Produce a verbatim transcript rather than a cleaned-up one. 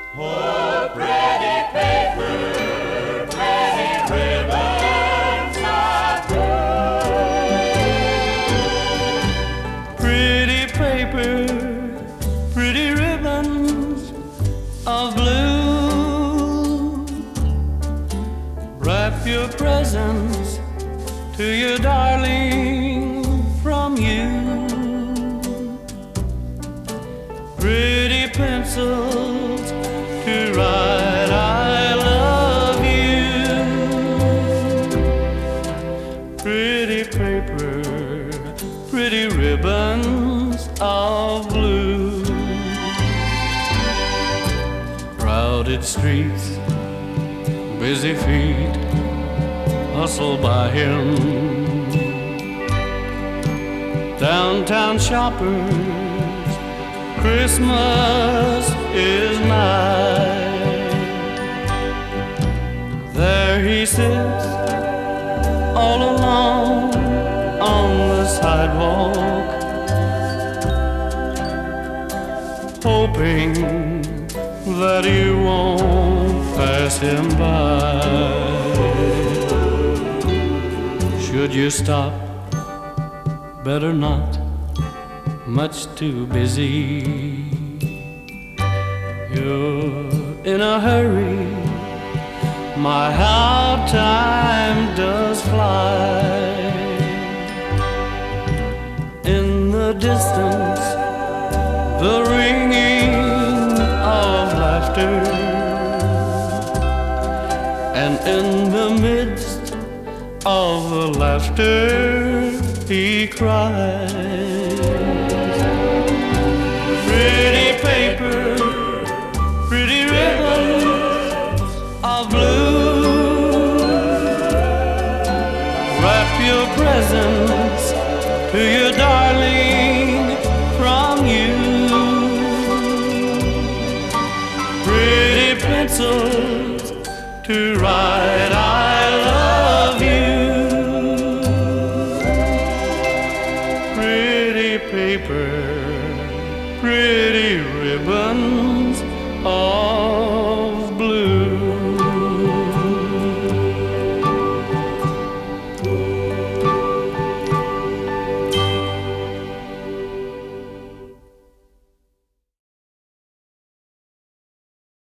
Oh, pretty paper, pretty ribbons of blue. Pretty paper, pretty ribbons of blue. Wrap your presents to your darling from you. Pretty pencils to write I love you. Pretty paper, pretty ribbons of blue. Crowded streets, busy feet hustle by him. Downtown shoppers, Christmas is nigh. There he sits all alone on the sidewalk, hoping that you won't pass him by. Should you stop? Better not, much too busy. You're in a hurry, my how time does fly. In the distance, the ringing of laughter, and in the midst of the laughter he cries. Pretty paper, pretty ribbons of blue. Wrap your presents to your darling from you. Pretty pencils to write I love you. Pretty paper, pretty ribbons of